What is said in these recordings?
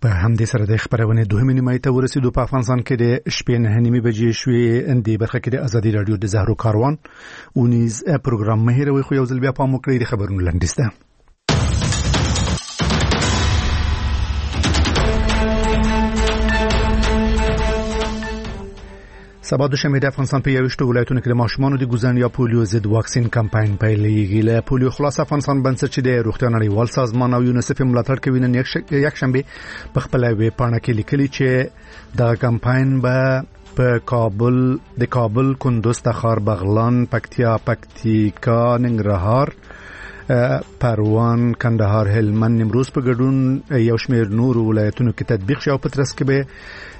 په همدې سره د خبرونه دوهمه نیمه ته ورسېدو. په افغانستان کې د شپې 9:30 بجې شوې. اندې برخه کې د ازادي رادیو د زهرو کاروان اونیز پروګرام مهیروي خو یو ځل بیا په موکړې د خبرونو لنډیسته. سبا دوشنبه د افغانستان په 21 ولایتونو کې د ماشومانو د ګوزن یا پولیو ضد واکسین کمپاین پیلېږي. له پولیو خلاص افغانستان بنسټ چې د روغتیا نړیوال سازمان او یونیسف ملاتړ کوي نن یک شنبه په خپل ویب پاڼه کې لیکلي چې دا کمپاین به په کابل، کندوز، تخار، بغلان، پکتیکا، ننګرهار، پروان، کندهار، هلمند، نیمروز په ګډون یو شمېر نور ولایتونو کې تطبیق شو. په ترڅ کې به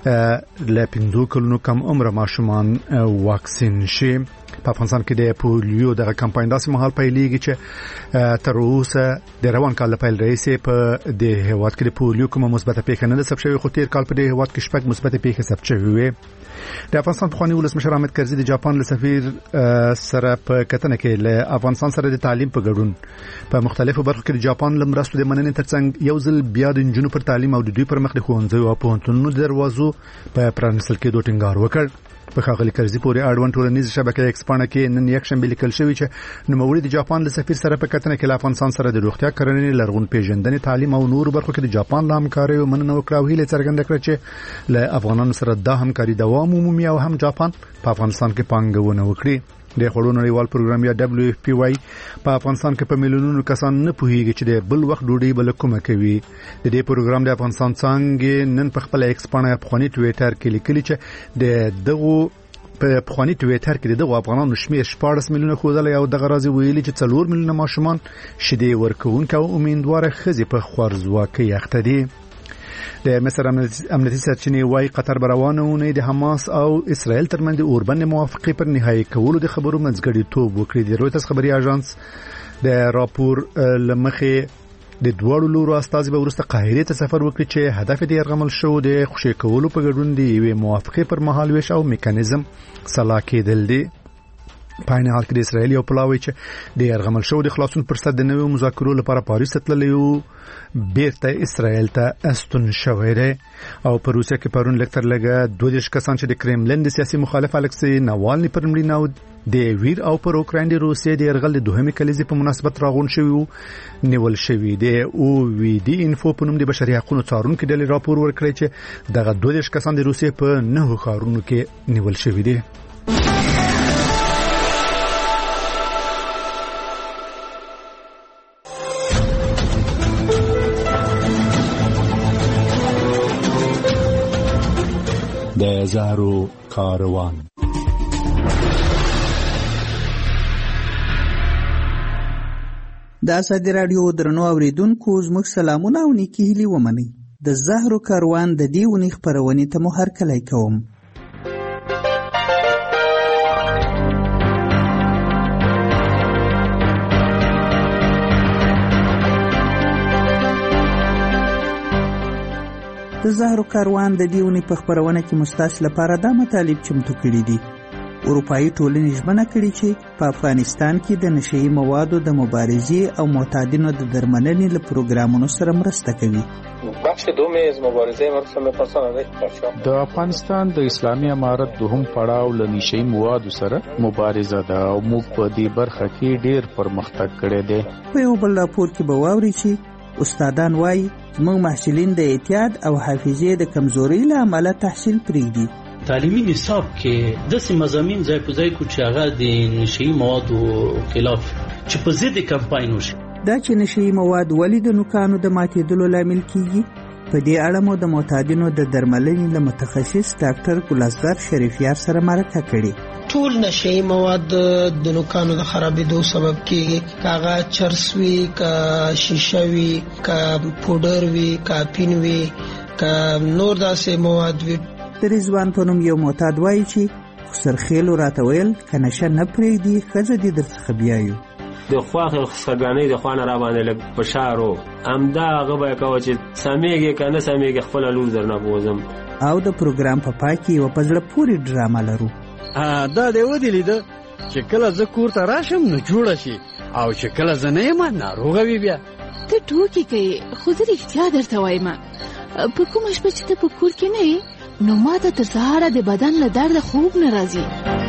له 15 کلونو کم عمر ماشومان واکسین شي. په افغانستان کې د پولیو د کمپاین داسې مهال پیلېږي چې تر اوسه د روان کال پیل رئیس په د هیواد کې د پولیو کومه مثبته پیښه نه ده ثبت شوې، خو تیر کال په د هیواد کې شپږ مثبته پیښې ثبت شوې وې. د افغانستان پخوانی ولسمشر حامد کرزي د جاپان له سفیر سره په کتنه کې له افغانستان سره د تعلیم په ګډون په مختلفو برخو کې د جاپان له مرستو د مننې ترڅنګ یو ځل بیا د نجونو پر تعلیم او د دوی پر مخ د ښوونځیو او پوهنتونونو دروازو په پرانیستل کېدو ټینګار وکړ. په ښاغلي کرزي پورې اړوند ټولنیز شبکې ایکس پاڼه کې نن یک شنبه لیکل شوی چې نوموړي د جاپان له سفیر سره په کتنه کې له افغانستان سره د روغتیا کرنې، لرغون پیژندنې، تعلیم او نور برخو کې د جاپان له همکارۍ مننه وکړه او هیله څرګنده کړه چې له افغانانو سره دا همکاري دوام ومومي او هم جاپان په افغانستان کې پانګونه وکړي. د خوړو نړیوال پروګرام یا WFP وايي په افغانستان کې په میلیونونو کسان نه پوهیږي چې د بل وخت ډوډۍ بل کومه کوي. د دې پروګرام د افغانستان څنګه نن په خپل ایکس پاڼه په خونی ټویټر کې لیکلي چې د دغه په خونی ټویټر کې دغه افغانانو شمیر 14 میلیونه خوذل او دغه راځي ویلي چې 4 میلیونه ماشومان شیدې ورکوونکو او امیندواره خزي په خوارزواکۍ اخته دي. د مصر امنیتي سرچینې وايي قطر روانونه د حماس او اسرائیل ترمنځ د اوربند موافقه پر نهایی کولو د خبرو منځګړیتوب وکړي. د رویټرز خبري اژانس د راپور لمخې د دوړو لورو استازي به ورسته قاهره ته سفر وکړي چې هدف یې یرغمل شو د خوشی کولو په ګډون دی یوه موافقه پر مهال ویش او میکانیزم صلاح کېدل دي. په عین حال کې د اسرائیل یو پلاوی چې د یرغمل شو د خلاصون پر صد د نوو مذاکرو لپاره پاریس ته تللی بیرته اسرائیل ته استون شوی دی. او په روسیه کې پرون لکتر لګه 22 کسان چې د کرملین د سیاسي مخالف الکسی ناوالني پر مړینه او د ویر او پر اوکراین د روسیې د یرغل د دوهمې کلیزې په مناسبت راغون شوی نیول شوی دی. او وی دی انفو په نوم د بشري حقوقو څارونکو ډلې راپور ورکړی چې دغه 22 کسان د روسیې په 9 ښارونو کې نیول شوی دي. د زهرو کاروان د ازادي رادیو درنو اوریدونکو زموږ سلامونه او نیکی هیلې ومنئ. د زهرو کاروان د دې ونې خپرونې ته مو هرکلی کوم. د زهرو کاروان د دې ونې په خپرونه کې مستاسو لپاره دا مطالب چمتو کړي دي. اروپایي ټولنې ژمنه کړې چې په افغانستان کې د نشئی موادو د مبارزې او معتادینو د درملنې له پروګرامونو سره مرسته کوي. بخش دوم از مبارزه مرسته می‌پسند د افغانستان د اسلامي امارت دوهم پړاو له نشئی موادو سره مبارزه ده او موږ په دې برخه کې ډېر پرمختګ کړی دی. په یو بل راپور کې به واوري چې استادان وایي موږ محصلین د اعتیاد او حافظې د کمزورۍ له امله تحصیل پرېږدي. تعلیمي نصاب کې داسې مضامین ځای په ځای کو چې هغه د نشئی موادو خلاف چې په ضد کمپاین وشي. دا چې نشئی مواد ولې د نوکانو د ماتېدلو لامل کیږي په دې اړه مو د معتادینو د درملنې له متخصص ډاکټر ګلزار شریفیار سره مرکه کړې. ټول نشئی مواد د نوکانو د خرابېدو سبب کیږي. کاغه چرس وی، کا شیشه وی، کا پودر وی، کا پین وی، کا نور داسې مواد وی. رضوان په نوم یو معتاد وایي چې سرخیلو راته ویل که نشه نه پرېږدي ښځه دې درڅخه بیایو. د خواخې خسرګانۍ د خوانه را باندې لږ فشار و همدا هغه به یې کوه چې سمیږي که نه سمیږي خپله لور درنه بوځم. او د پروګرام په پای کې یوه په زړه پورې ډرامه لرو. دا دې ودې لیده چې کله زه کور ته راشم نو جوړه شي او چې کله زه نه یم ناروغه وي. بیا ته ټوکې کوې خو زه رښتیا درته وایم په کوم شپه چې ته په کور کې نه یې نو ما ته تر سهاره د بدن له درده خوب نه راځي.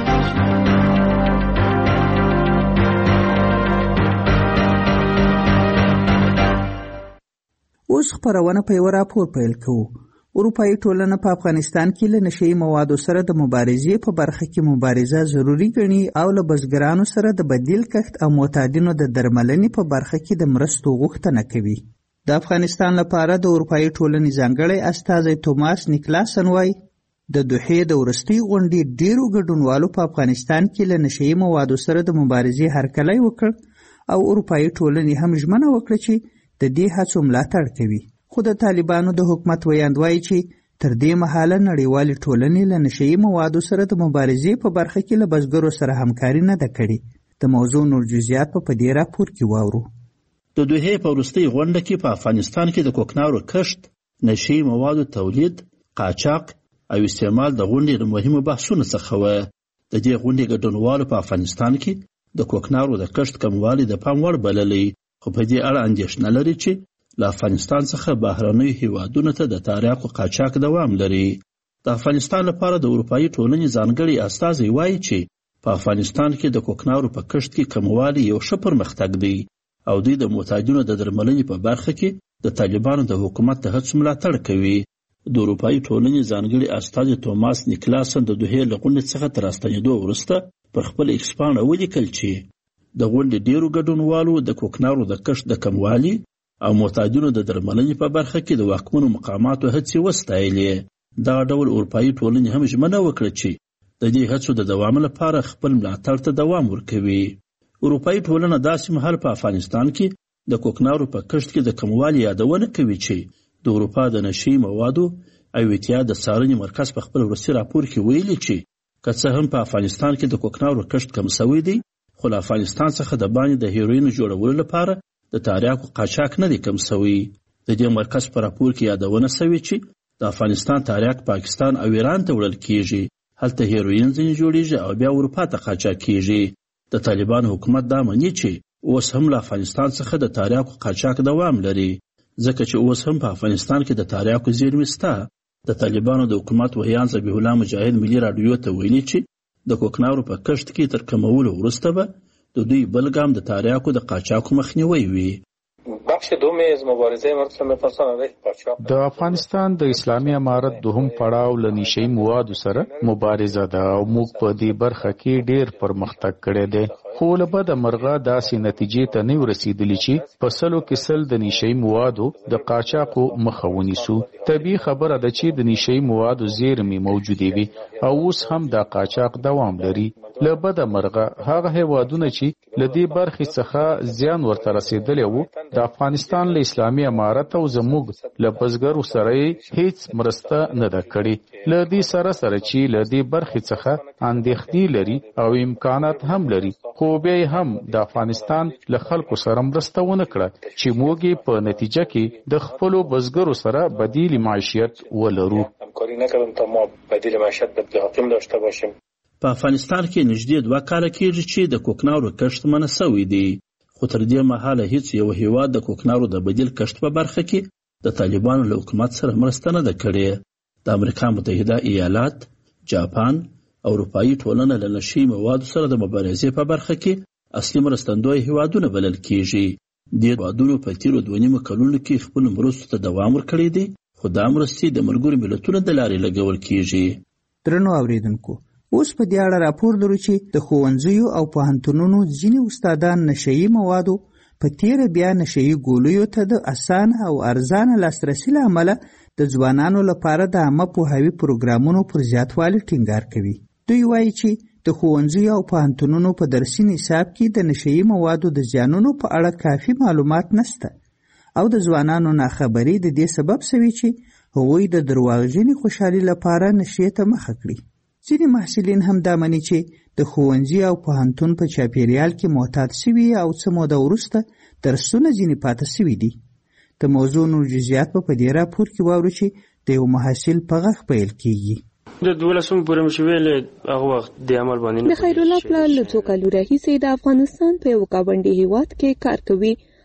اوس خپرونه په یو راپور پیل کوو. اروپایي ټولنه په افغانستان کې له نشئی موادو سره د مبارزې په برخه کې مبارزه ضروری ګڼي او له بزګرانو سره د بدیل کښت او معتادینو د درملنې په برخه کې د مرستو غوښتنه کوي. د افغانستان لپاره د اروپایي ټولنې ځانګړی استازی توماس نیکلاسن وايي د دوحې د وروستۍ غونډې ډیرو ګډونوالو په افغانستان کې له نشئی موادو سره د مبارزې هرکلی وکړ او اروپایي ټولنې هم ژمنه وکړه چې د دې هڅو ملاتړ کوي. خو د طالبانو د حکومت ویاند وایي چې تر دې مهاله نړیوالې ټولنې له نشئی موادو سره د مبارزې په برخه کې له بزګرو سره همکاري نه ده کړې. د موضوع نور جزئیات په دې راپور کې واورو. د دوحې په وروستۍ غونډه کې په افغانستان کې د کوکنارو کښت، نشئی موادو تولید، قاچاق او استعمال د غونډې د مهمو بحثونو څخه و. د دې غونډې ګډونوالو په افغانستان کې د کوکنارو د کښت کموالی د پام وړ بللی، خو په دې اړه اندېښنه لري چې له افغانستان څخه بهرنیو هیوادونو ته د تریاکو قاچاق دوام لري. د افغانستان لپاره د اروپایي ټولنې ځانګړی استازی وایي چې په افغانستان کې د کوکنارو په کښت کې کموالی یو ښه پرمختګ دی او دوی د معتادینو د درملنې په برخه کې د طالبانو د حکومت د هڅو ملاتړ کوي. د اروپایي ټولنې ځانګړي استازی توماس نیکلاسن د دوحې له غونډې څخه تر راستنېدو وروسته پر خپل ایکس پاڼه ولیکل چې د غونډې ډیرو ګډونوالو د کوکنارو د کښت د کموالي او معتادینو د درملنې په برخه کې د واکمنو مقاماتو هڅې وستایلې. دغه ډول اروپایي ټولنې هم ژمنه وکړه چې د دې هڅو د دوام لپاره خپل ملاتړ ته دوام ورکوي. اروپایي ټولنه داسې مهال په افغانستان کې د کوکنارو په کښت کې د کموالي یادونه کوي چې د اروپا د نشئی موادو او اتحاد د څارنې مرکز په خپل وروستي راپور کې ویلي چې که څه هم په افغانستان کې د کوکنارو کښت کم شوی دی، خو له افغانستان څخه د باندې د هیروین جوړولو لپاره د تریاکو قاچاق نه دی کم شوی. د دې مرکز په راپور کې یادونه شوې چې د افغانستان تریاک پاکستان او ایران ته وړل کیږي، هلته هیروین ځینې جوړیږي او بیا اروپا ته قاچاق کیږي. د طالبانو حکومت دا مني چې اوس هم له افغانستان څخه د تریاکو قاچاق دوام لري، ځکه چې اوس هم په افغانستان کې د تریاکو زیرمې شته. د طالبانو د حکومت ویان ذبیح الله مجاهد ملي راډیو ته ویلي چې د کوکنارو په کښت کې تر کمولو وروسته به د دوی بل ګام د تریاکو د قاچاقو مخنیوی وي. بخش دوم از مبارزه مرکز میپرسان علیه قاچاق د افغانستان د اسلامي امارت دوهم پړاو له نشئی موادو سره مبارزه ده او موږ په دې برخه کې ډیر پرمختګ کړی دی، خو له بده مرغه داسې نتیجې ته نه ورسېدلې چې په سلو کې سل د نشئی موادو د قاچاقو مخه ونیسو. طبیعي خبره ده چې د نشئی موادو زیرمې موجودې وي او اوس هم دا قاچاق دوام لري. له بده مرغه هغه هیوادونه چې له دې برخې څخه زیان ورته رسېدلی وو د افغانستان له اسلامي امارت او زموږ له بزګرو سره هیڅ مرسته نه ده کړې. له دې سره چې له دې برخې څخه اندېښنې لري او امکانات هم لري، خو بیا هم د افغانستان له خلکو سره مرسته ونه کړه چې موږ په نتیجه کې د خپلو بزګرو سره بدیل معیشت ولرو. همکاری نکردیم تا ما بدیل معیشت بدیل داشته باشیم. په افغانستان کې نږدې 2 کاله کېږي چې د کوکنارو کښت منع شوی دی، خو تر دې مهاله هیڅ یو هیواد د کوکنارو د بدیل کښت په برخه کې د طالبانو له حکومت سره مرسته نه ده کړې. د امریکا متحده ایالات، جاپان او اروپایي ټولنه له نشئی موادو سره د مبارزې په برخه کې اصلي مرستندوی هیوادونه بلل کېږي. دې هیوادونو په تیرو 2.5 کلونو کې خپل مرستو ته دوام ورکړی دی، خو دا مرستې د ملګرو ملتونو د لارې لګول کېږي. درنو اوریدونکو، اوس په دې اړه راپور لرو چې د ښوونځیو او پوهنتونونو ځینې استادان نشئی موادو په تیره بیا نشئی ګولیو ته د اسانه او ارزانه لاسرسي له امله د ځوانانو لپاره د عامه پوهاوي پروګرامونو پر زیاتوالي ټینګار کوي. دوی وایي چې د ښوونځیو او پوهنتونونو په درسي نصاب کې د نشئی موادو د زیانونو په اړه کافي معلومات نشته او د ځوانانو ناخبري د دې سبب شوی چې هغوی د درواغجنې خوشحالي لپاره نشې ته مخه کړي. ځینې محصلین هم دا مني چې د ښوونځي او پوهنتون په چاپیریال کې معتاد شوي او څه موده وروسته درسونه ځینې پاته شوي دي. د موضوع نور جزئیات په دې راپور کې واورو چې د یو محصل په غږ پیل کیږي. د 12 پورې مشویل هغه وخت د عمل باندې د خیر الله پلان له څو کالو راهیسې د افغانستان په یو کابندي هیواد کې کار کوي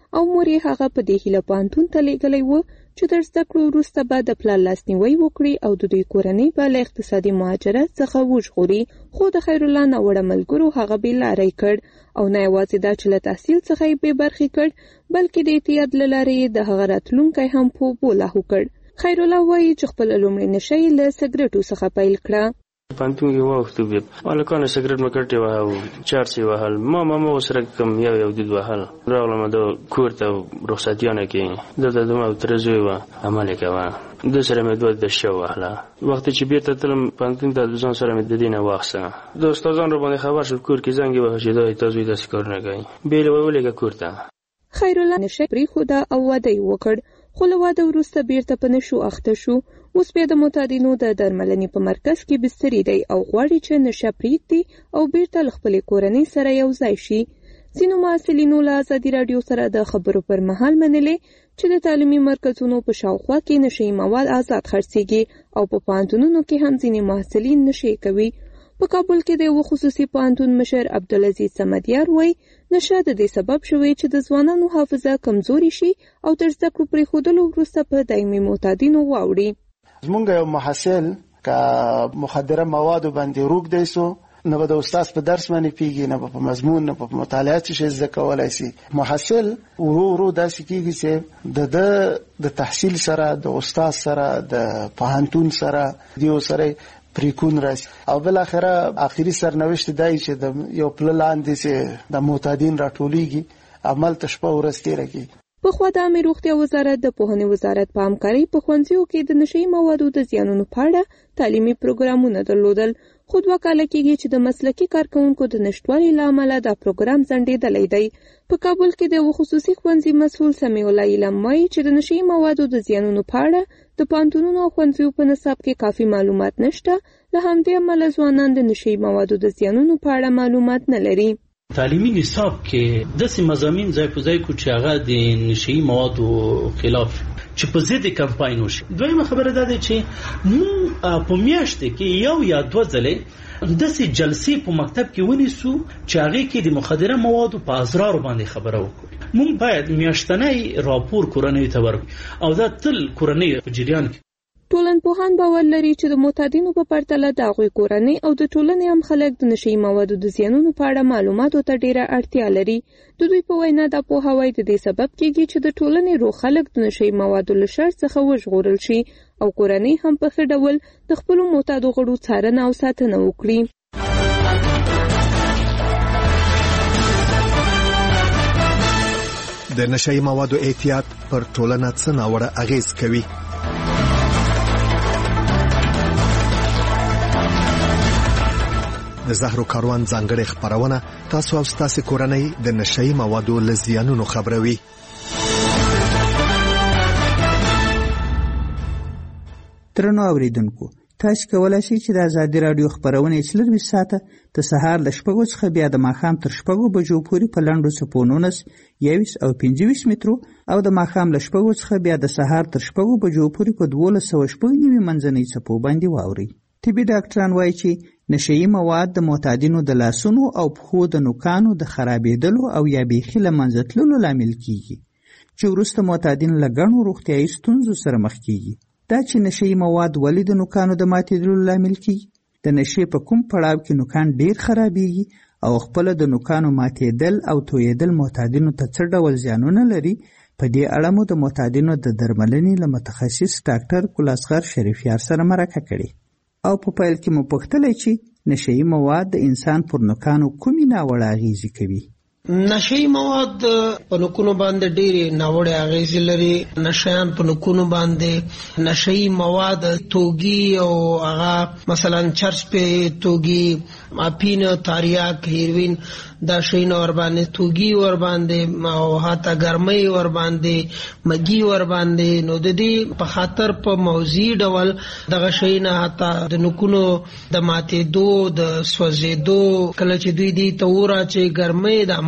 او مور یې هغه په دې هیله پوهنتون ته لیږلی و چې تر زده کړو وروسته به د پلار لاسنیوی وکړي او د دوی کورنۍ به له اقتصادي مهاجرت څخه وژغوري. خو د خیرالله ناوړه ملګرو هغه بېلاری کړ او نه یوازې دا چې له تحصیل څخه یې بې برخې کړ بلکې د اعتیاد له لارې یې د هغه راتلونکی هم په اوبو لاهو کړ. خیرالله وایي چې خپله لومړۍ نشه یې له سګرټو څخه پیل کړه. پانتون کې واوښتو بیا هلکانو سګرټ مې کټې وهه او چارس یې وهل ما ورسره کم یو دود وهل. راغلم د کور ته رخصتیانه کې دلته زما تره زوی وه عمل یې کوه ده سره مې دوه دشه ووهله. وخت چې بیرته تلم پانتون ته ځان سره مې د دې نه واخیسته. د استادان راباندې خبر شول کور کې زنګ یې وهه چې دا تاسو یې داسې کارونه کوئ بیا یې ولېږه کور ته. خیرالله نشه پرېښوده او واده یې وکړ خو له واده وروسته بیرته په نشو اخته شو. اوس بیا د معتادینو د درملنې په مرکز کې بستري دی او غواړي چې نشه پرېږدي او بیرته له خپلې کورنۍ سره یو ځای شي. ځینو محصلینو له ازادي راډیو سره د خبرو پر مهال منلې چې د تعلیمي مرکزونو په شاوخوا کې نشهیي مواد آزاد خرڅېږي او په پوهنتونونو کې هم ځینې محصلین نشې کوي. په کابل کې د یو خصوصي پوهنتون مشر عبدالعزیز صمدیار وایي نشه د دې سبب شوی چې د ځوانانو حافظه کمزوري شي او تر زده کړو پرېښودلو وروسته په دایمي معتادینو واوړي. زمونږ یو محصل که مخدره موادو باندې روږدی سو نه به د استاد په درس باندې پیږي نه به په مضمون نه په مطالعه څه شی زده کولی سي. محصل ورو داسې کېږي چې د تحصیل سره د استاد سره د پوهنتون سره دیو سره پریکون راشي او بل اخره اخري سرنوشت دی چې د یو پله لاندې چې د معتادین راټولیږي عمل ته شپه ورځ تېره کېږي. پخوا د عامې روغتیا وزارت د پوهنې وزارت په همکارۍ په ښوونځیو کې د نشهیي موادو د زیانونو په اړه تعلیمي پروګرامونه درلودل خو 2 کاله کېږي چې د مسلکي کارکوونکو د نشتوالي له امله دا پروګرام ځنډېدلی دی. په کابل کې د یو خصوصي ښوونځي مسؤل سمیع الله علم وایي چې د نشهیي موادو د زیانونو په اړه د پوهنتونونو او ښوونځیو په نصاب کې کافي معلومات نشته. له همدې امله ځوانان د نشهیي موادو د زیانونو په اړه معلومات نه لري. تعلیمي نصاب کې داسې مضامین ځای په ځای کو چې هغه د نشهیي موادو خلاف چې په ضد کمپاین وشي. دویمه خبره دا ده چې موږ په میاشت کې یو یا 2 ځلې داسې جلسې په مکتب کې ونیسو چې هغه کې د مخدره موادو په اضرار باندې خبره وکړو. موږ باید میاشتنی راپور کورنۍ ته ورکړو او دا تل کورنۍ په جریان کې. ټولنپوهان باور لري چې د معتادینو په پرتله د هغوی کورنۍ او د ټولنې هم خلک د نشهیي موادو د زیانونو په اړه معلوماتو ته ډیره اړتیا لري. د دوی په وینا دا پوهاوی د دې سبب کېږي چې د ټولنې روغ خلک د نشهیي موادو له شر څخه وژغورل شي او کورنۍ هم په ښه ډول د خپلو معتادو غړو څارنه او ساتنه وکړي. د نشهیي موادو اعتیاد پر ټولنه څه ناوړه اغیز کوي؟ د زهرو کاروان ځانګړې خبرونه تاسو او تاسو کورنۍ د نشهیي موادو له زیانونو خبروي. درنو اوریدونکو تاسو کولای شئ چې د ازادي رادیو خبرونه 24 ساعته د سهار ل 6 څخه بیا د ماښام تر 6 بجو پورې په لنډو څپو 19 او 25 مترو او د ماښام ل 6 څخه بیا د سهار تر 6 بجو پورې په 1290 منځنۍ څپو باندې واوري. طبي ډاکټران وایي چې نشهیي مواد د معتادینو د لاسونو او پښو د نوکانو د خرابېدلو او یا بیخي له منځه تللو لامل کیږي چې وروسته معتادین له ګڼو روغتیایي ستونزو سره مخ کیږي. دا چې نشهیي مواد ولې د نوکانو د ماتېدلو لامل کیږي؟ د نشې په کوم پړاو کې نوکان ډیر خرابېږي او خپل د نوکانو ماتېدل او تویېدل معتادینو ته څه ډول زیانونه لري؟ په دې اړه مو د معتادینو د درملنې له متخصص ډاکټر ګلاسغر شریفیار سره مرکه کړې او په پیل کې مو پوښتلې چې نشهیي مواد د انسان پر نوکانو کومې ناوړه اغیزې کوي؟ نشهیي مواد په نوکونو باندې ډېرې ناوړه اغیزې لري. نشیان په نوکونو باندې نشهیي مواد توګي او هغه مثلا چرس په توګي اپین تاریاک هیروین دا شین ور باندې توګي ور باندې او هاته ګرمۍ ور باندې مګي ور باندې نو د دې په خاطر په موضوعي ډول دغه شین هاته د نوکونو د ماتېدو د سوځېدو کله چې دوی دی تورا چې ګرمۍ د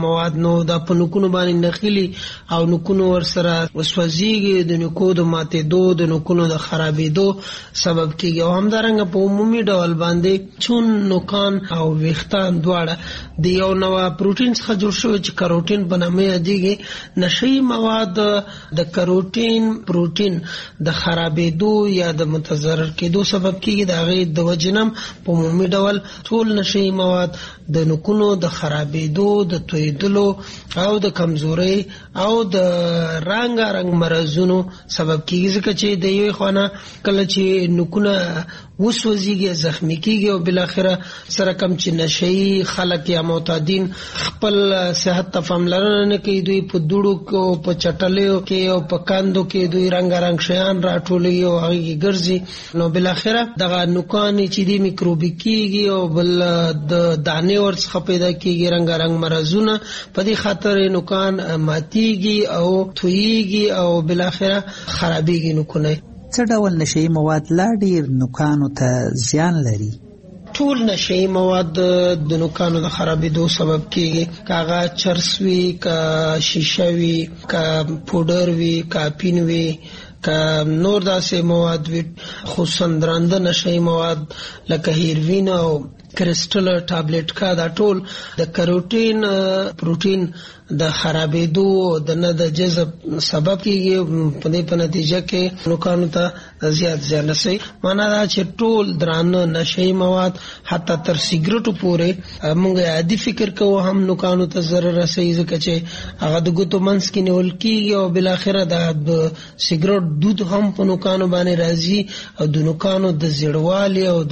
مواد نو دا په نکونو باندې نخیلی او نکونو ور سره وسوځيږي د نکو د ماتېدو د نکونو د خرابېدو سبب کیږي او همدارنګه په عمومي ډول باندې چون نوکان او ویښتان دواړه د یو نوع پروتین څخه جوړ شوی چې کاروټین په نامه یادېږي. نشئی مواد د کاروټین پروتین د خرابېدو یا د متضرر کېدو سبب کیږي. د هغې د وجنم په عمومي ډول ټول نشئی مواد د نکونو د خرابېدو د تویدلو او د کمزورۍ او د رنګارنګ مرزونو سبب کیږي ځکه چې د یوې خوا نه کله چې نکونه وسوځيږي زخمی کیږي او بالاخره سره کم چې نشئی خلک یا معتادین خپل صحت ته پاملرنه نه کوي. دوی په دوړو کې په چټلیو کې او په کاندو کې دوی رنگارنګ شیان راټولوي او هغه ګرځي نو بالاخره دغه نوکان چې دي میکروبي کیږي او بل د دانې ورڅخه پیدا کیږي رنگارنګ مرزونه. په دې خاطر نوکان ماتيږي او تویږي او بالاخره خرابېږي نوکونه. څه ډول نشئی مواد لا ډیر نوکانو ته زیان لري؟ ټول نشئی مواد د نوکانو د خرابېدو سبب کیږي. کاغه چرس وی، کا شیشه وی، کا پودر وی، کا پین وی، کا نور داسې مواد وی، خصوصا درانده نشئی مواد لکه هیروین او کرسټل ټابلیټ کا دا ټول د کاروټین پروتین د خرابېدو د نه د جذب سبب کیږي. په دې په نتیجه کې نوکانو ته زیات زیان رسي. معنا دا چې ټول درانه نشئی مواد حتی تر سیګریټو پورې موږ عادي فکر کوو هم نوکانو ته ضرر رسي ځکه چې هغه د ګوتو منځ کې نیول کیږي او بل اخره د سیګریټ دود هم په نوکانو باندې راځي او د نوکانو د زیړوالي او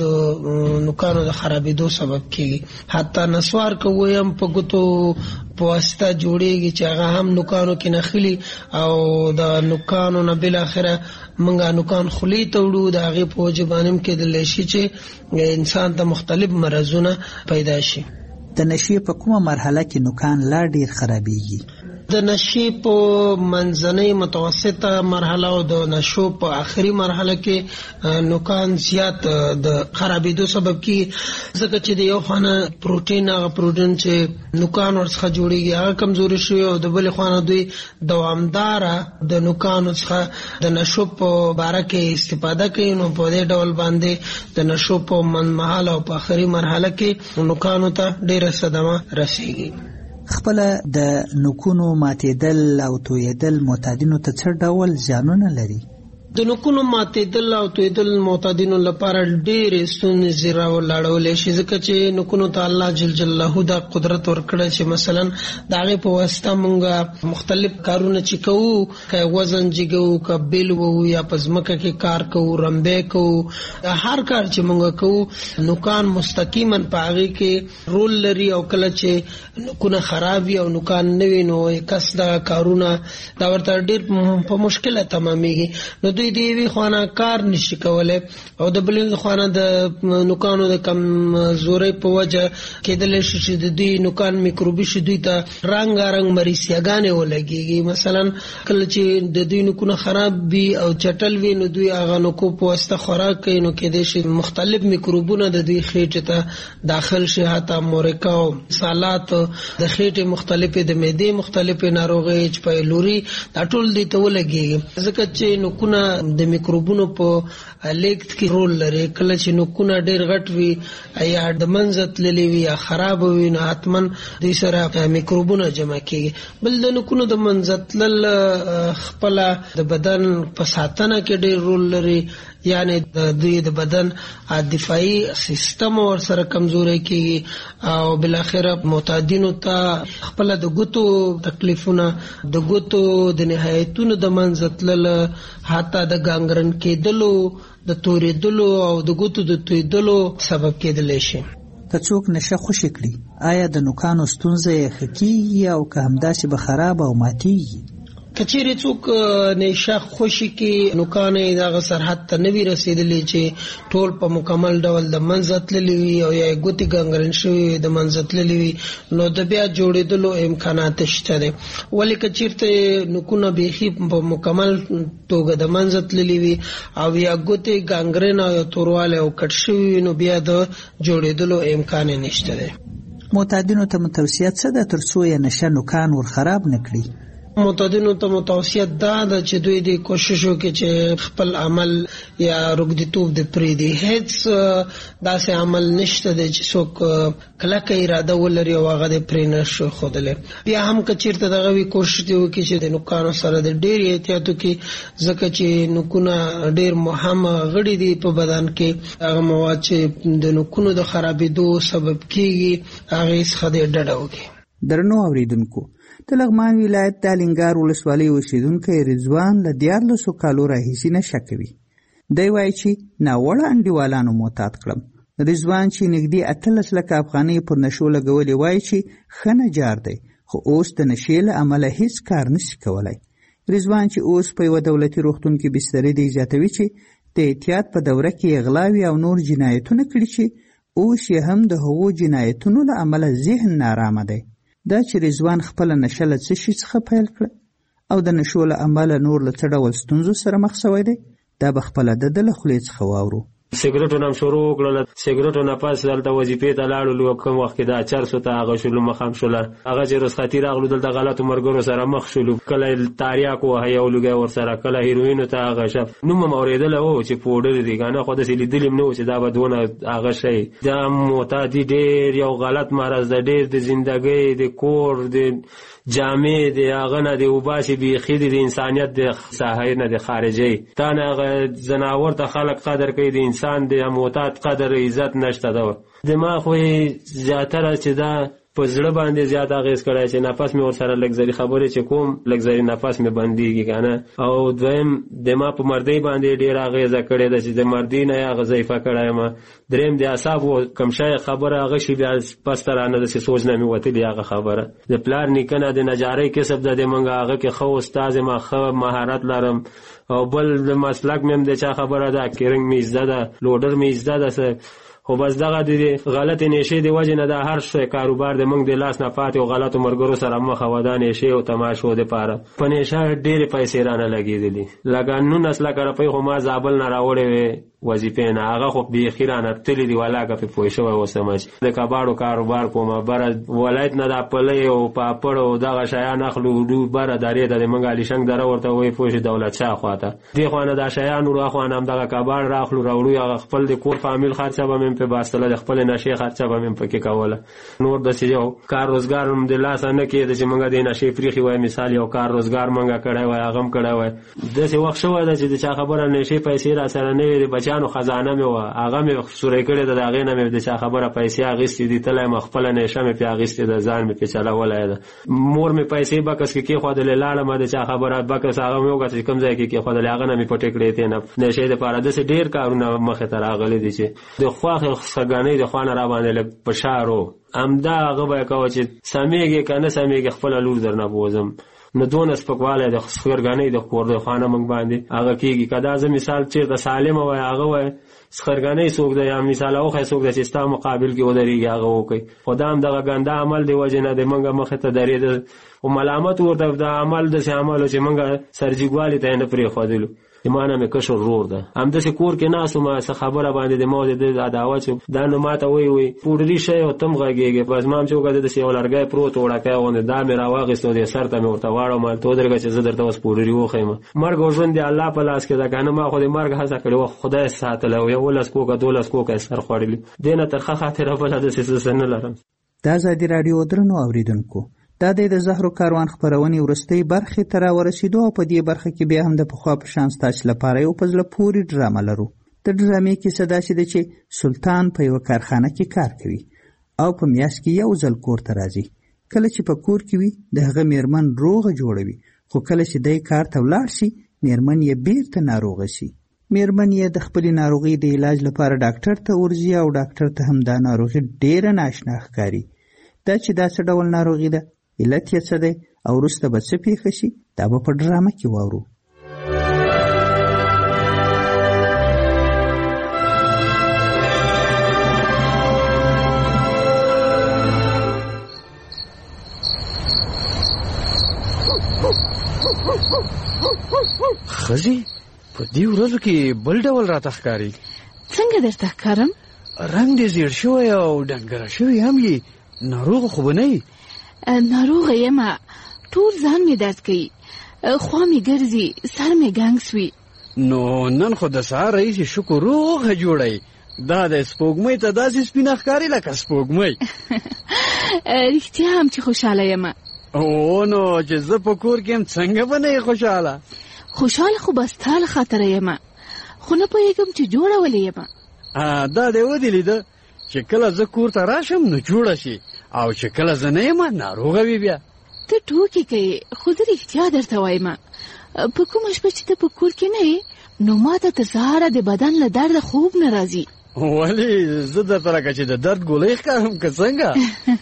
د نوکانو د خرابېدو سبب کیږي. حتی نسوار کوي هم په ګوتو په واسطه جوړیږي چې هغه هم نوکانو کې نخیلی او د نوکانو نه بل اخره منګه نوکان خلی ته وړو د هغه په وجبانم کې د لشي چې انسان ته مختلف مرزونه پیدا شي. د نشي په کومه مرحله کې نوکان لا ډیر خرابېږي؟ د نشي په منځنۍ متوسطه مرحله او د نشو په آخري مرحله کې نوکان زیات د خرابېدو سبب کیږي ځکه چې د یو خانه پروتین هغه پروتین چې نوکان ورڅخه جوړیږي هغه کمزوري شوی او د بل خانه دوی دوامداره د نوکانو څخه د نشو په باره کې استفاده کوي. نو په دې ډول باندې د نشو په منځمهاله او په آخري مرحله کې نوکانو ته ډیره صدمه رسیږي. خپل د نوکونو ماتېدل او تویدل معتادینو ته څه ډول زیانونه لري؟ د نوکونو ماتېدل او تویدل معتادینو لپاره ډېرې ستونزې راولاړولی شي ځکه چې نوکونو ته الله جل جلاله دا قدرت ورکړی چې مثلا د هغې په واسطه موږ مختلف کارونه چې کوو که وزن جګوو که بیل وو یا په ځمکه کې کار کوو رمبی کوو هر کار چې موږ کوو نوکان مستقیما په هغې کې رول لري او کله چې نوکونه خراب وي او نوکان نه وي نو کس دغه کارونه دا ورته ډېر په مشکله تمامیږي. نو دوی د یوې خوا نه کار نشي کولی او د بلې خوا نه د نوکانو د کمزورۍ په وجه کېدلی شي چې د دوی نوکان میکروبي شي دوی ته رنګارنګ مریسیاګانې ولګېږي. مثلا کله چې د دوی نوکونه خراب وي او چټل وي نو دوی هغه نوکو په واسطه خوراک کوي نو کېدای شي مختلف میکروبونه د دوی خېټې ته داخل شي. حتی مورکا او سالات د خېټې مختلفې د معدې مختلفې ناروغۍ ایچ پایلوري دا ټول دوی ته ولګېږي ځکه چې نوکونه د میکروبونو په لیږد کې رول لري. کله چې نوکونه ډېر غټ وي یا د منځه تللي وي یا خراب وي نو حتما دوی سره میکروبونه جمع کېږي. بل د نوکونو د منځه تلل خپله د بدن په ساتنه کې ډېر رول لري یعنی د دوی د بدن دفاعي سیستم ور سره کمزوري کیږي او بل اخره معتادینو ته خپل د ګوتو تکلیفونه د ګوتو د نهایتونو د منځتلل حتی د ګانګرن کېدلو د توریدلو او د ګوتو د تویدلو سبب کېدلی شي. که څوک نشه خوشي کړي آیا د نوکانو ستونزه یې ښه کېږي او که همداسې به خراب او ماتېږي؟ کچېرې څوک نشه خوشي کې نوکان یې دغه سرحد ته نه وي رسېدلی چې ټول په مکمل ډول د منځه تللي وي او یا یې ګوتې ګنګرن شوي وي د منځه تللي وي نو د بیا جوړېدلو امکانات شته دی. ولې که چېرته نوکونه بیخي په مکمل توګه د منځه تللي وي او یا ګوتې ګنګرن او یا توروالی او کټ شوي وي نو بیا د جوړېدلو امکان یې نشته دی. معتادینو ته متوصیت څه ده ترڅو یې نشه نوکان ور خراب نه کړي؟ معتادینو ته متوصیت دا ده چې دوی د کوشش وکړي چې خپل عمل یا روږديتوب د پریدي هیڅ داسې عمل نشته چې څوک کلکه اراده ولري او هغه د پرینش خودله. بیا هم کچیرته دغه وی کوشش دی وکړي چې د نوکانو سره د ډېر احتیاط وکړي ځکه چې نوکونه ډېر مهم غړي دي په بدن کې. هغه مواد چې د نوکونو د خرابېدو سبب کیږي هغه څخه د ډډه وکړي. درنو اوریدونکو، د لغمان ولایت د الینګار ولسوالۍ اوسیدونکی رضوان له 14 کالو راهیسې نشه کوي. دی وایي چې ناوړه انډیوالانو معتاد کړم. رضوان چې نږدې 18 لکه افغانۍ پر نشو لګولې وایي چې ښه نجار دی، خو اوس د نشې له امله هیڅ کار نشي کولی. رضوان چې اوس په یوه دولتي روغتون کې بسترې دی زیاتوي چې د احتیاط په دوره کې اغلاوي او نور جنایتونه کړي چې اوس یې هم د هغو جنایتونو له امله ذهن نارامه دی. دا چې رضوان خپل نشه له څه شي څخه پیل کړه او د نشو له امله نور له څه ډول ستونزو سره مخ شوی دی، دا به خپله د ده له خولې څخه واورو. سیګریټو نم شروع کړل، سیګریټو نه پاس دلته وظیفې ته لاړو. کوم وخت کې دا 400 ته هغه شلو مخام شوله، هغه چې رخصتي راغلو دلته غلطو مرګرو سره مخ شولو. کله تاریاکو وهي او لګي ور سره، کله هیروینو ته هغه شپ نو موریدل او چې پوډر دي کنه خو د سلی دلیم نو چې دا بدونه هغه شي. دا معتادی ډېر یو غلط مرز ده، ډېر د ژوندۍ د کور د جامع دی هغه نه دی وباسي بیخي د انسانیت د ساحې نه د خارجي تا نه زناور ته خلق قدر کوي، د انسان د معتاد قدر عزت نشته. دا دماغ وي زیاتره چې دا په زړه باندې زیات اغیز کړی چې نفس مې ورسره لګزري خبرې چې کوم لګزري نفس مې بنديږي کنه. او دویم دماغ په مردۍ باندې ډیر اغیز کړی د چې د مردۍ نه هغه ضعیفه کړی ما. دریم د اعصاب کم شای خبره هغه شی بیا پسترانه د سوچ نه مې وته دی هغه خبره. د پلار نیکنه د نجاری کسب د منګه هغه کې خو استاد ما خو مهارت لرم او بل د مسلک مې د چا خبره ده کیرنګ مې زده ده لوډر مې زده ده. خو بس دغه د غلط نشي دی وجه نه د هر څه کاروبار د منګ د لاس نه پاتې او غلطو مرګرو سره مخ ودا نشي او تماشو د پاره په نشه ډېر پیسې رانه لګېدلې. لګانو نسله کړه په خو ما زابل نه راوړې وې وظیفې نه هغه خو به خیرانه تللی دی ولاګه په پوه شو او سمج د کباړو کاروبار کومه بر ولایت نه د پلې او پاپړ او دغه شیان اخلو دو بر درې د منګالي شنګ دره ورته وې پوه دولت شاه خواته دی خو نه د شیان ورو خو نه دغه کباړ راخلو راوړو خپل د کور فامیل خرچه به مم په باستله د خپل نشي خرچه به مم پکې کوله. نور د سيو کار روزګار هم د لاس نه کې د چې منګه د نشي فریخي وای مثال یو کار روزګار منګه کړای وای هغه کړای وای د څه وخت شو د چې چا خبره نشي پیسې را سره نه وي بچانو خزانه مې و هغه مې سورې کړې د هغه نه مې د چا خبره پیسې اغستې دي تلای مخفل نه شمه په اغستې د ځان مې په چلا ولای ده مور مې پیسې بکس کې خو د لاله ما د چا خبره بکس هغه مې وګټه کم ځای کې خو د هغه نه مې پټې کړې ته نه نشي د پاره د ډېر کارونه مخه تر اغلې دي چې د خواخ سګانې د خوانه را باندې پشارو امدا هغه به کوي چې سمېږي کنه سمېږي خپل لور درنه بوزم نو دون سپکواله د خسرګانې د کور د خانه منګ باندې هغه کیږي کدا ز مثال چې د سالم وای هغه وای خسرګانې سوق د یا مثال او خې سوق د سیستم مقابل کې ودرېږي هغه وکي خدام دغه ګنده عمل دی وجه نه د منګه مخه ته درې او ملامت ورته د عمل د عمل چې منګه سرجګوالي ته نه پرې خودلو ایمانه مې کشر رور ده هم د کور کې ناسو ما څه خبره باندې د موزه د دعوت دا نو ماته وی پوډري شي او تم غږیږي پس مام چې وګړه د سیول لرګي پروت وړکه ونه دا مې راواغستو د سر ته مې ورته واړو ما ته درګه چې زه درته وس پوډري وخېم مرګ او ژوند دی الله په لاس کې دا کنه ما خو د مرګ هڅه کړو خدای ساتل او یو لاس کوکه دولس کوکه سر خوړلی دینه ترخه خاطر په لاس سن لرم. دا ازادي رادیو درنو اوریدونکو دا د زهرو کاروان خبرونې ورستۍ برخې ته راورسېدو او په دې برخه کې بیا هم د پخوا په شان ستاسو لپاره یو په زړه پورې ډرامه لرو. د ډرامې کیسه داسې ده چې سلطان په یوه کارخانه کې کار کوي او په میاشت کې یو ځل کور ته راځي. کله چې په کور کې وي د هغه میرمن روغه جوړوي خو کله چې دی کار ته ولاړ شي میرمن یې بیرته ناروغه شي. میرمن یې د خپلې ناروغۍ د علاج لپاره ډاکټر ته ورځي او ډاکټر ته هم دا ناروغي ډېره ناشنا ښکاري. دا چې دا څه ډول ناروغي ده علت یې څه دی او وروسته به څه پیښه شي دا به په ډرامه کې واورو. ښځې په دې ورځو کې بل ډول راته ښکاري. څنګه درته ښکارم؟ رنګ دې زیړ شوی او ډنګره شوی هم یې ناروغ خو به نه یې؟ ناروغه یم، ټول ځان مې درد کوي، خوا مې ګرځي، سر مې ګنګ سوي. نو نن خو د سهار راهیسې شکر روغه جوړی. دا د سپوږمۍ ته داسې سپینه ښکاري لکه سپوږمۍ. رښتیا هم چې خوشحاله یم. او نو چې زه په کور کې یم څنګه به نه یې خوشحاله؟ خوشحاله خو به ستا له خاطره یم، خو نه پوهېږم چې جوړه ولې یم. دا دې ودې لیده چې کله زه کور ته راشم نو جوړه شي، او چې کله زه نه یم ناروغه وي. بیا ته ټوکې کوې، خو زه رښتیا درته وایم، په کومه شپه چې ته په کور کې نه یې نو ما ته تر سهاره د بدن له درده خوب نه راځي. ولې زه درته لکه چې د درد ګولۍ ښکارم که څنګه؟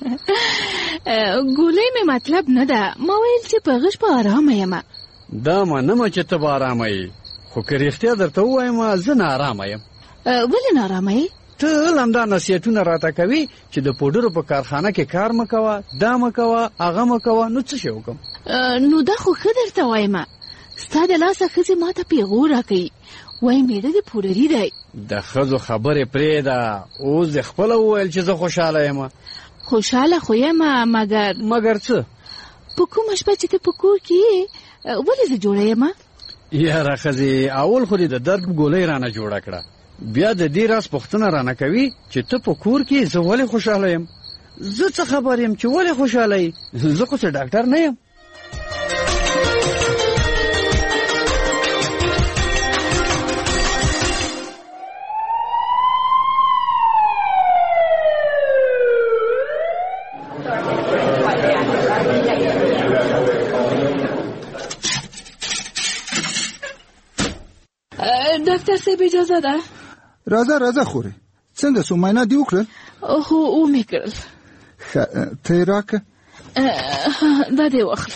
ګولۍ مې مطلب نه ده، ما ویل چې په غش په ارامه یم. دا منمه چې ته به ارامه یې، خو که رښتیا درته ووایم زه ناارامه یم. ولې ناارامه یې؟ ته همدا نصیحتونه راته کوي چې د پوډرو په کارخانه کې کار مه کوه، دا مه کوه، هغه مه کوه. نو څه شی وکړم؟ نو دا خو ښه درته وایم، ستا د لاسه ښځې ما ته پیغور راکوي، وایي میړه دې پوډري دی. د ښځو خبرې پرېږده، اوس دې خپله وویل چې زه خوشحاله یم. خوشحاله خو یم، مګر څه؟ په کومه شپه چې ته په کور کې یې ولې زه جوړه یم؟ یاره ښځې، اول خو دې د درد ګولۍ رانه جوړه کړه، بیا د دې راز پوښتنه رانه کوي چې ته په کور کې زه ولې خوشحاله یم. زه څه خبر یم چې ولې خوشحاله یې؟ زه خو څه ډاکټر نه یم. ډاکټر صاحب اجازه ده؟ راځه خورې، څنګه څو معاینه دې وکړل؟ هو ومې کړل. ته یې راکړه؟ دا دې واخله.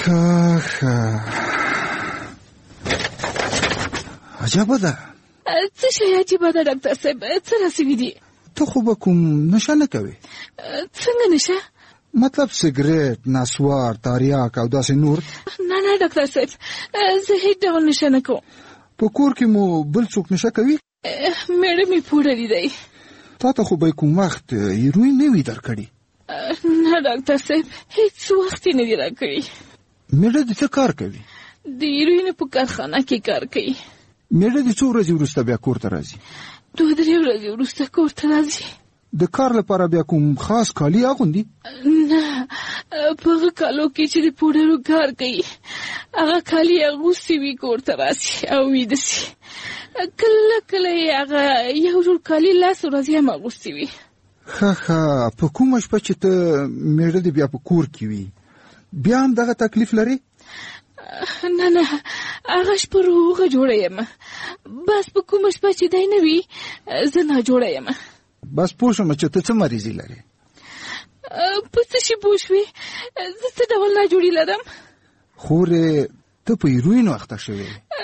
عجبه ده. څه شی عجیبه ده ډاکټر صاحب؟ څه راسوي دي؟ ته خو به کوم نشه نه کوې؟ څنګه نشه؟ مطلب سګریټ، نسوار، تاریاک او داسې نور؟ نه ډاکټر صاحب، زه هیڅ ډول نشه نه کوم. په کور کې مو بل څوک نشه کوي؟ میړه مې پوډري دی. تا ته خو به کوم وخت هیروین نه وي درکړي؟ نه ډاکټر صاحب، هیڅ وخت یې نه دی راکړي. میړه دې څه کار کوي؟ د هیروین په کارخانه کې کار کوي. میړه دې څو ورځې وروسته بیا کور ته راځي؟ 2-3 ورځې وروسته کور ته راځي. د کار لپاره بیا کوم خاص کالي اغوندي؟ نه، په هغه کالو کې چې د پوډرو کار کوي هغه کالي اغوستي وي کور ته راسي او ویده سي. کله یې هغه یو جوړ کالي 10 ورځې هم اغوستي وي. ښه، په کومه شپه چې ته میړه دې بیا په کور کې وي بیا هم دغه تکلیف لري؟ نه، هغه شپه روغه جوړه یم، بس په کومه شپه چې دی نه وي زه ناجوړه یم. بس پوه شوم چې ته څه مریضي لرې. په څه شي پوه شوې؟ زه څه ډول ناجوړي لرم؟ خورې ته په هیروین اخته شوې.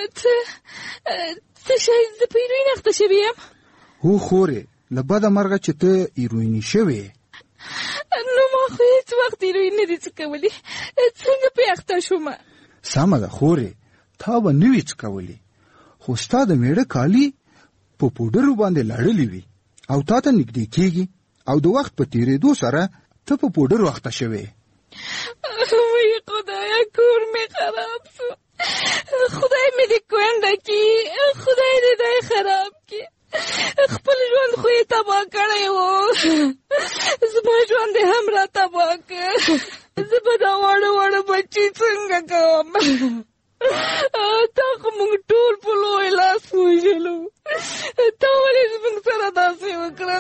څه شی؟ زه په هیروین اخته شوې یم؟ هو خورې، له بده مرغه چې ته هیرویني شوې. نو ما خو هیڅ وخت هیروین نه دي څکولی، څنګه پې اخته شوم؟ سمه ده خورې، تا به نه وي څکولی، خو ستا د میړه کالي په پوډرو باندې لړلي وي او تا ته نږدې کېږي او د وخت په تېرېدو سره ته په پوډرو اخته شوې. وای خدایا، کور مې خراب شو، خدای مې دې کونډه کړي، خدای دې دی خراب کړي، خپل ژوند خو یې تباه کړی و، زما ژوند یې هم را تباه کړ. زه به دا واړه بچي څنګه کوم؟ تا خو موږ ټول په لوی لاس وژلو، تا ولې زموږ سره داسې وکړل؟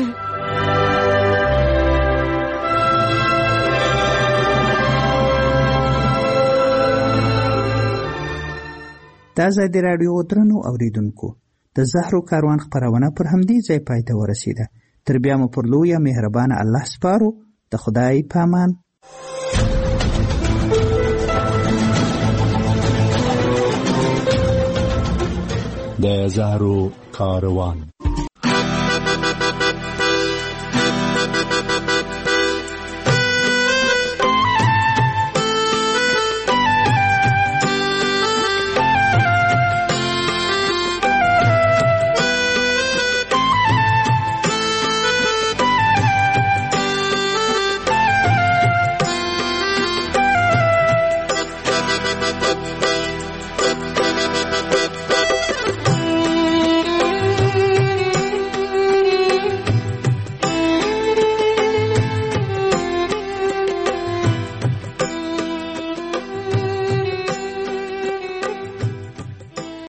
دا ځای د راډیو درنو اوریدونکو د زهرو کاروان خپرونه پر همدې ځای پای ته ورسیده. تر بیا مو پر لویه مهربانه الله سپارو. د خدای په امان. د زهرو کاروان.